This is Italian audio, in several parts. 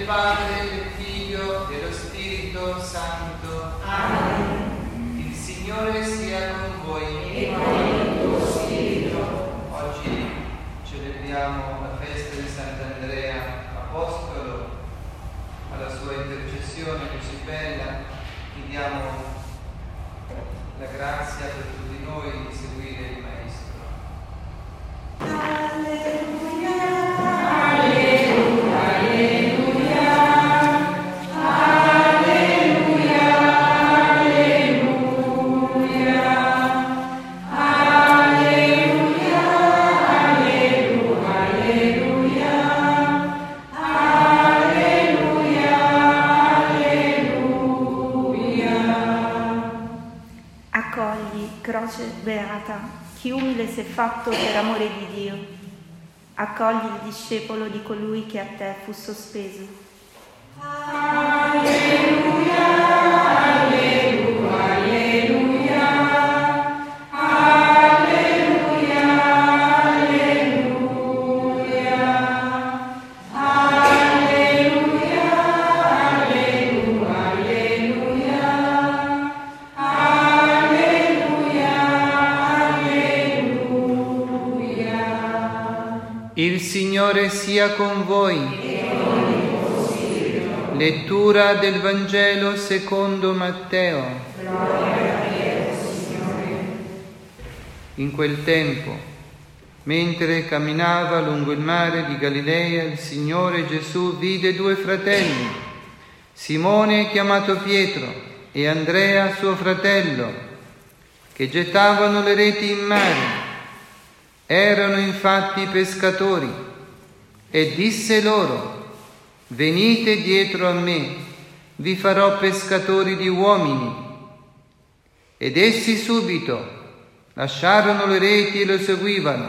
Padre, del Figlio, dello Spirito Santo. Amen. Il Signore sia con voi. E con il tuo spirito. Oggi celebriamo la festa di Sant'Andrea Apostolo. Alla sua intercessione così bella chiediamo la grazia per tutti noi di seguire il Maestro. Alleluia. Croce beata, chi umile si è fatto per amore di Dio. Accogli il discepolo di colui che a te fu sospeso. Alleluia, alleluia, alleluia, alleluia, alleluia, alleluia, alleluia, alleluia. Il Signore sia con voi. Lettura del Vangelo secondo Matteo. Gloria a te, Signore. In quel tempo, mentre camminava lungo il mare di Galilea, il Signore Gesù vide due fratelli, Simone chiamato Pietro e Andrea suo fratello, che gettavano le reti in mare. Erano infatti pescatori, e disse loro: venite dietro a me, vi farò pescatori di uomini. Ed essi subito lasciarono le reti e lo seguivano.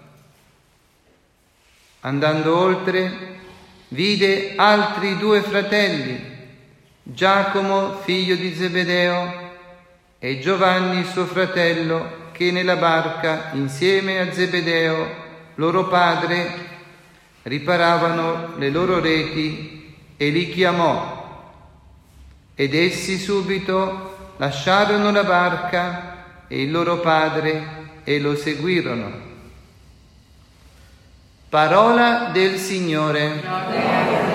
Andando oltre, vide altri due fratelli, Giacomo figlio di Zebedeo e Giovanni suo fratello, che nella barca insieme a Zebedeo, loro padre, riparavano le loro reti, e li chiamò. Ed essi subito lasciarono la barca e il loro padre e lo seguirono. Parola del Signore.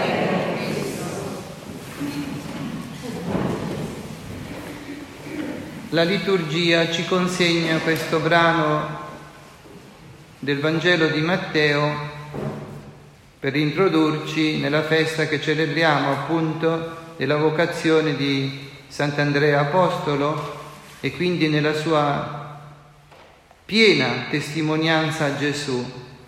La liturgia ci consegna questo brano del Vangelo di Matteo per introdurci nella festa che celebriamo, appunto, della vocazione di Sant'Andrea Apostolo, e quindi nella sua piena testimonianza a Gesù.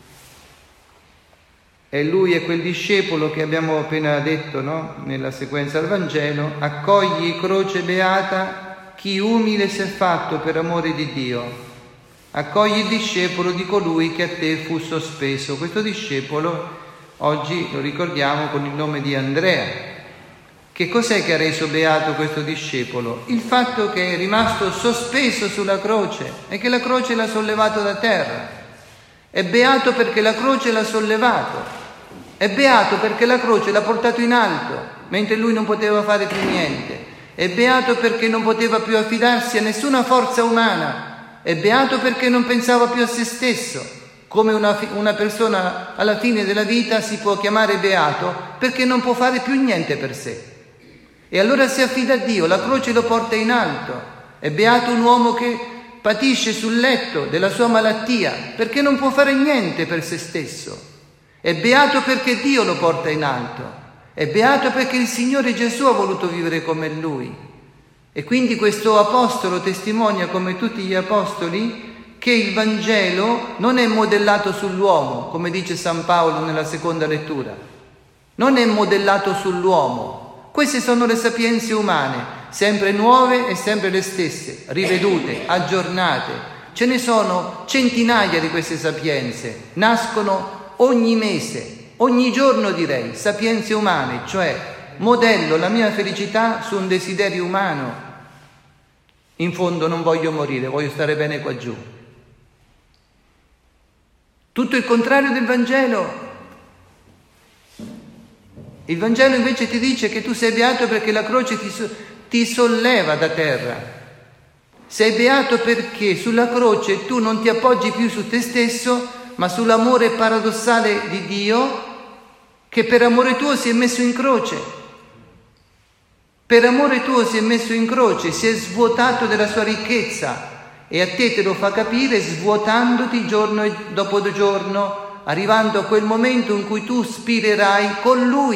E lui è quel discepolo che abbiamo appena detto, no? Nella sequenza del Vangelo: accogli, croce beata, chi umile si è fatto per amore di Dio. Accogli il discepolo di colui che a te fu sospeso. Questo discepolo oggi lo ricordiamo con il nome di Andrea. Che cos'è che ha reso beato questo discepolo? Il fatto che è rimasto sospeso sulla croce e che la croce l'ha sollevato da terra. È beato perché la croce l'ha sollevato. È beato perché la croce l'ha portato in alto, mentre lui non poteva fare più niente. È beato perché non poteva più affidarsi a nessuna forza umana. È beato perché non pensava più a se stesso. Come una persona alla fine della vita si può chiamare beato perché non può fare più niente per sé. E allora si affida a Dio, la croce lo porta in alto. È beato un uomo che patisce sul letto della sua malattia perché non può fare niente per se stesso. È beato perché Dio lo porta in alto. È beato perché il Signore Gesù ha voluto vivere come Lui. E quindi questo apostolo testimonia, come tutti gli apostoli, che il Vangelo non è modellato sull'uomo, come dice San Paolo nella seconda lettura. Non è modellato sull'uomo. Queste sono le sapienze umane, sempre nuove e sempre le stesse, rivedute, aggiornate. Ce ne sono centinaia di queste sapienze, nascono ogni mese. Ogni giorno direi, sapienze umane, cioè modello la mia felicità su un desiderio umano. In fondo non voglio morire, voglio stare bene qua giù. Tutto il contrario del Vangelo. Il Vangelo invece ti dice che tu sei beato perché la croce ti solleva da terra. Sei beato perché sulla croce tu non ti appoggi più su te stesso, ma sull'amore paradossale di Dio che per amore tuo si è messo in croce. Per amore tuo si è messo in croce, si è svuotato della sua ricchezza e a te lo fa capire svuotandoti giorno dopo giorno, arrivando a quel momento in cui tu spirerai con Lui.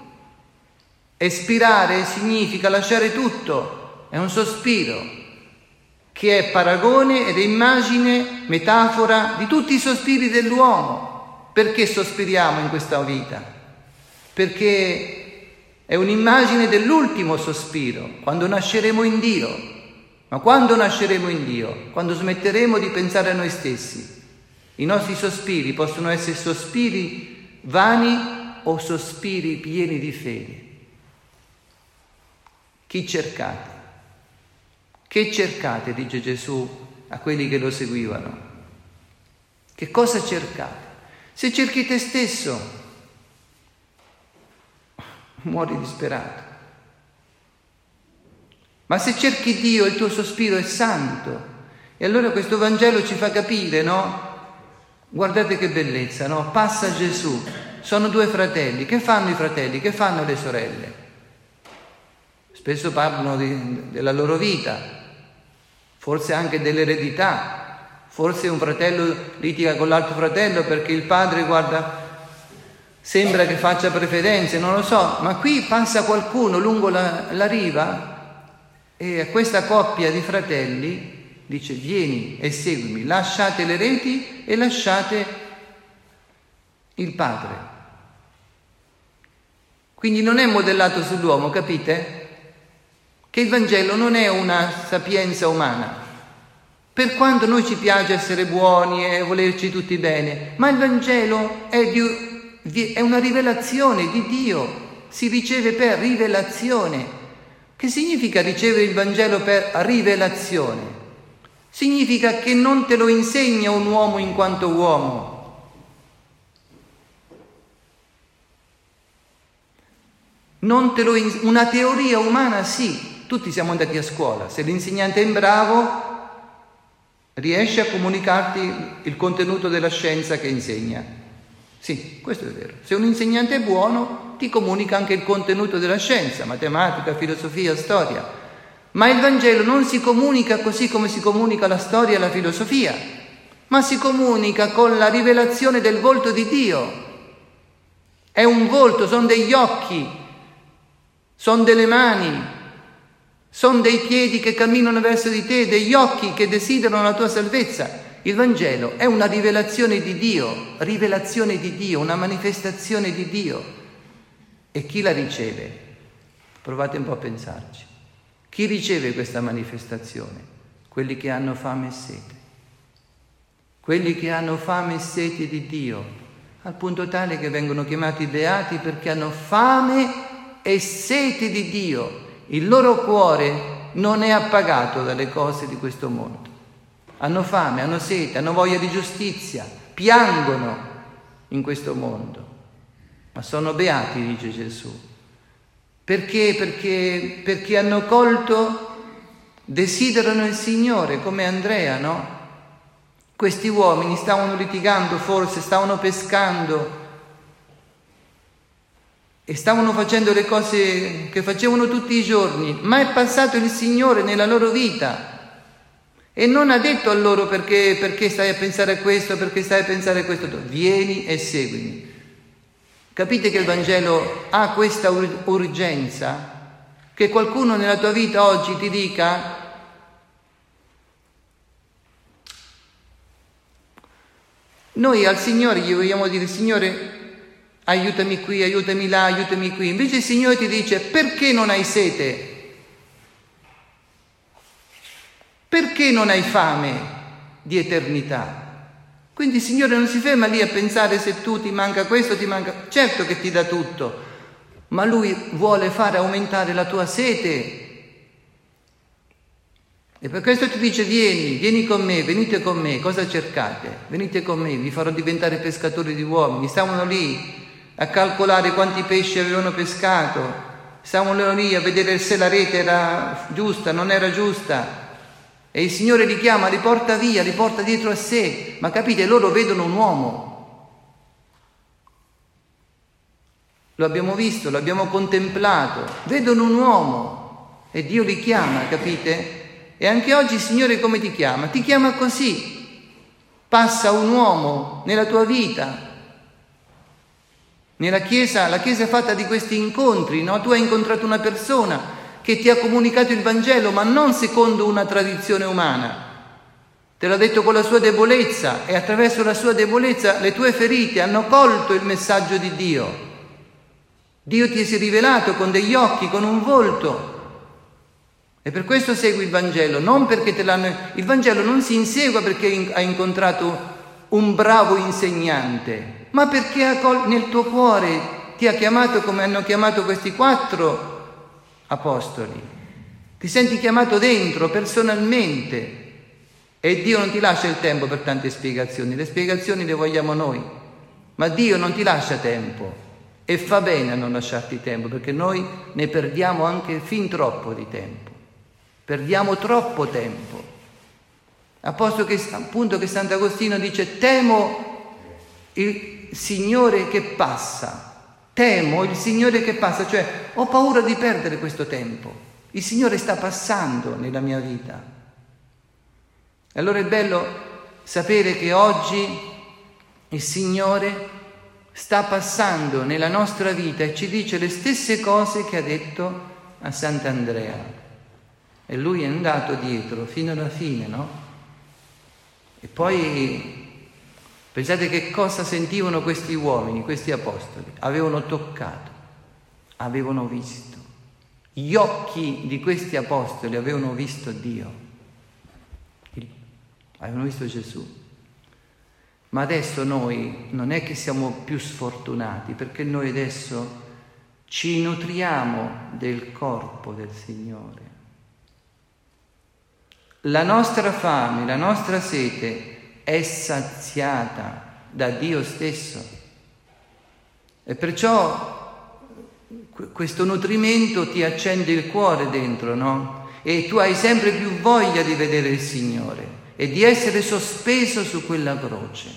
Espirare significa lasciare tutto, è un sospiro che è paragone ed è immagine, metafora di tutti i sospiri dell'uomo. Perché sospiriamo in questa vita? Perché è un'immagine dell'ultimo sospiro, quando nasceremo in Dio. Ma quando nasceremo in Dio? Quando smetteremo di pensare a noi stessi. I nostri sospiri possono essere sospiri vani o sospiri pieni di fede. Chi cercate? Che cercate, dice Gesù a quelli che lo seguivano? Che cosa cercate? Se cerchi te stesso, muori disperato. Ma se cerchi Dio, il tuo sospiro è santo. E allora questo Vangelo ci fa capire, no? Guardate che bellezza, no? Passa Gesù, sono due fratelli. Che fanno i fratelli? Che fanno le sorelle? Spesso parlano della loro vita, forse anche dell'eredità. Forse un fratello litiga con l'altro fratello perché il padre, guarda, sembra che faccia preferenze, non lo so. Ma qui passa qualcuno lungo la riva e a questa coppia di fratelli dice: vieni e seguimi, lasciate le reti e lasciate il padre. Quindi non è modellato sull'uomo, capite? Che il Vangelo non è una sapienza umana, per quanto noi ci piace essere buoni e volerci tutti bene, ma il Vangelo è una rivelazione di Dio, si riceve per rivelazione. Che significa ricevere il Vangelo per rivelazione? Significa che non te lo insegna un uomo in quanto uomo. Una teoria umana sì, tutti siamo andati a scuola, se l'insegnante è bravo riesce a comunicarti il contenuto della scienza che insegna. Sì, questo è vero. Se un insegnante è buono ti comunica anche il contenuto della scienza, matematica, filosofia, storia. Ma il Vangelo non si comunica così come si comunica la storia e la filosofia, ma si comunica con la rivelazione del volto di Dio. È un volto, sono degli occhi, sono delle mani, sono dei piedi che camminano verso di te, degli occhi che desiderano la tua salvezza. Il Vangelo è una rivelazione di Dio, una manifestazione di Dio. E chi la riceve? Provate un po' a pensarci. Chi riceve questa manifestazione? Quelli che hanno fame e sete. Quelli che hanno fame e sete di Dio, al punto tale che vengono chiamati beati perché hanno fame e sete di Dio. Il loro cuore non è appagato dalle cose di questo mondo. Hanno fame, hanno sete, hanno voglia di giustizia, piangono in questo mondo. Ma sono beati, dice Gesù. Perché? Perché hanno colto, desiderano il Signore, come Andrea, no? Questi uomini stavano litigando, forse stavano pescando e stavano facendo le cose che facevano tutti i giorni, ma è passato il Signore nella loro vita e non ha detto a loro perché stai a pensare a questo, perché stai a pensare a questo. Vieni e seguimi. Capite che il Vangelo ha questa urgenza? Che qualcuno nella tua vita oggi ti dica: noi al Signore gli vogliamo dire: Signore, aiutami qui, aiutami là, aiutami qui. Invece il Signore ti dice: perché non hai sete? Perché non hai fame di eternità? Quindi il Signore non si ferma lì a pensare se tu ti manca questo, ti manca... Certo che ti dà tutto, ma Lui vuole fare aumentare la tua sete. E per questo ti dice: vieni con me, venite con me. Cosa cercate? Venite con me, vi farò diventare pescatori di uomini. Stavano lì a calcolare quanti pesci avevano pescato, stavano lì a vedere se la rete era giusta, non era giusta. E il Signore li chiama, li porta via, li porta dietro a sé. Ma capite, loro vedono un uomo. Lo abbiamo visto, l'abbiamo contemplato. Vedono un uomo e Dio li chiama, capite? E anche oggi il Signore come ti chiama? Ti chiama così. Passa un uomo nella tua vita. Nella Chiesa, la Chiesa è fatta di questi incontri, no? Tu hai incontrato una persona che ti ha comunicato il Vangelo, ma non secondo una tradizione umana. Te l'ha detto con la sua debolezza e attraverso la sua debolezza le tue ferite hanno colto il messaggio di Dio. Dio ti si è rivelato con degli occhi, con un volto. E per questo segui il Vangelo, non perché te l'hanno... Il Vangelo non si insegua perché hai incontrato un bravo insegnante, ma perché nel tuo cuore ti ha chiamato come hanno chiamato questi 4 apostoli. Ti senti chiamato dentro, personalmente, e Dio non ti lascia il tempo per tante spiegazioni. Le spiegazioni le vogliamo noi, ma Dio non ti lascia tempo e fa bene a non lasciarti tempo, perché noi ne perdiamo anche fin troppo di tempo. Perdiamo troppo tempo. Appunto che Sant'Agostino dice: temo il Signore che passa. Temo il Signore che passa, cioè ho paura di perdere questo tempo. Il Signore sta passando nella mia vita. E allora è bello sapere che oggi il Signore sta passando nella nostra vita e ci dice le stesse cose che ha detto a Sant'Andrea. E lui è andato dietro fino alla fine, no? E poi... pensate che cosa sentivano questi uomini, questi apostoli. Avevano toccato, avevano visto. Gli occhi di questi apostoli avevano visto Dio, avevano visto Gesù. Ma adesso noi non è che siamo più sfortunati, perché noi adesso ci nutriamo del corpo del Signore. La nostra fame, la nostra sete è saziata da Dio stesso e perciò questo nutrimento ti accende il cuore dentro, no? E tu hai sempre più voglia di vedere il Signore e di essere sospeso su quella croce,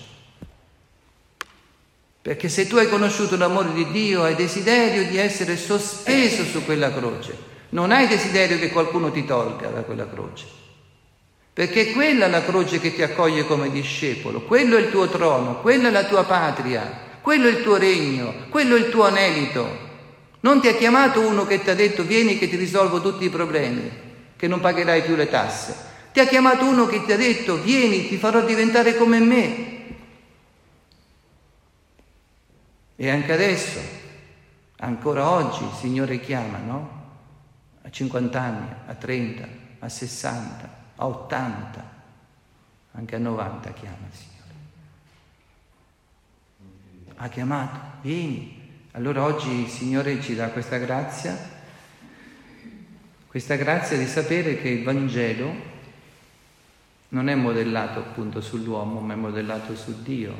perché se tu hai conosciuto l'amore di Dio hai desiderio di essere sospeso su quella croce, non hai desiderio che qualcuno ti tolga da quella croce. Perché quella è la croce che ti accoglie come discepolo, quello è il tuo trono, quella è la tua patria, quello è il tuo regno, quello è il tuo anelito. Non ti ha chiamato uno che ti ha detto vieni che ti risolvo tutti i problemi, che non pagherai più le tasse. Ti ha chiamato uno che ti ha detto vieni, ti farò diventare come me. E anche adesso, ancora oggi il Signore chiama, no? A 50 anni, a 30, a 60. A 80, anche a 90 chiama il Signore. Ha chiamato, vieni. Allora oggi il Signore ci dà questa grazia di sapere che il Vangelo non è modellato appunto sull'uomo, ma è modellato su Dio.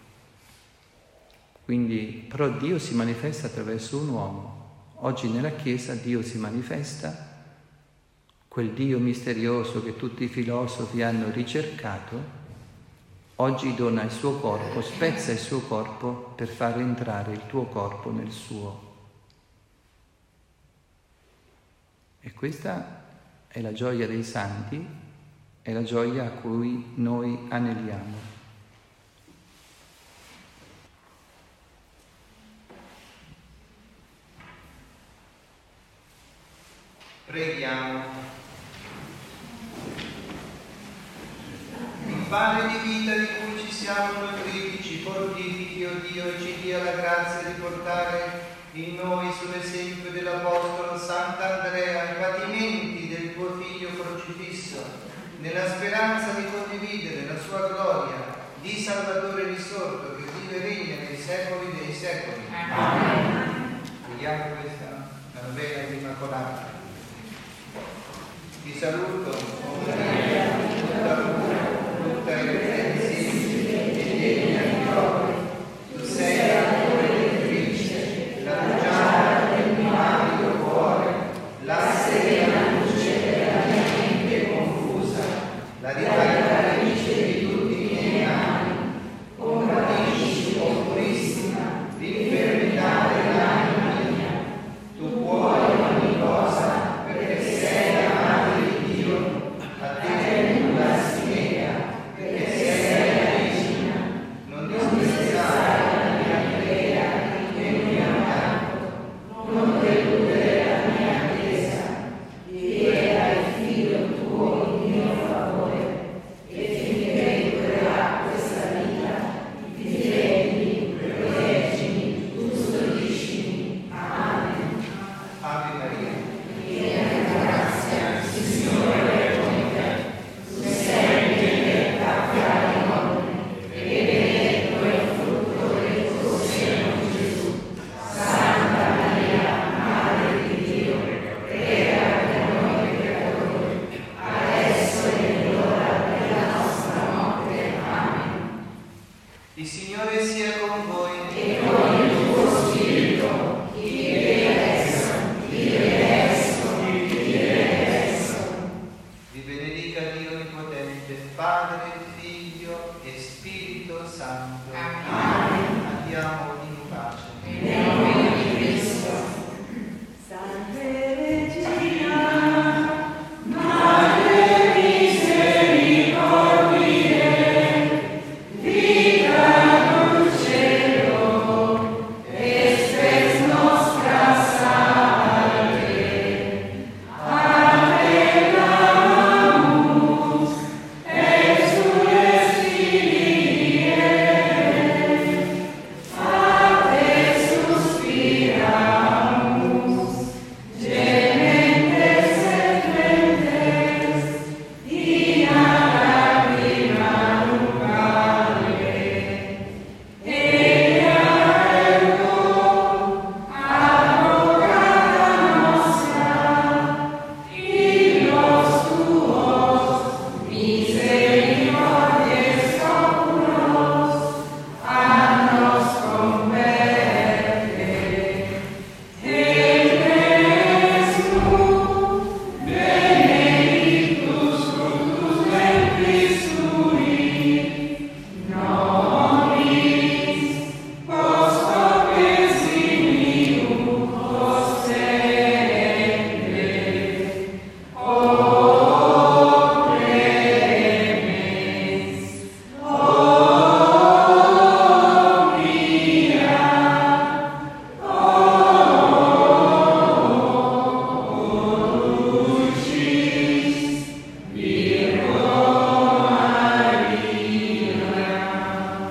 Quindi, però Dio si manifesta attraverso un uomo. Oggi nella Chiesa Dio si manifesta, quel Dio misterioso che tutti i filosofi hanno ricercato, oggi dona il suo corpo, spezza il suo corpo per far entrare il tuo corpo nel suo. E questa è la gioia dei santi, è la gioia a cui noi aneliamo. Preghiamo. Il pane di vita di cui ci siamo nutriti ci fortifichi, o Dio, e ci dia la grazia di portare in noi, sull'esempio dell'Apostolo Sant'Andrea, i patimenti del tuo Figlio crocifisso, nella speranza di condividere la sua gloria di Salvatore risorto, che vive e regna nei secoli dei secoli. Amen. Vediamo questa novena dell'Immacolata. Ti saluto, tutta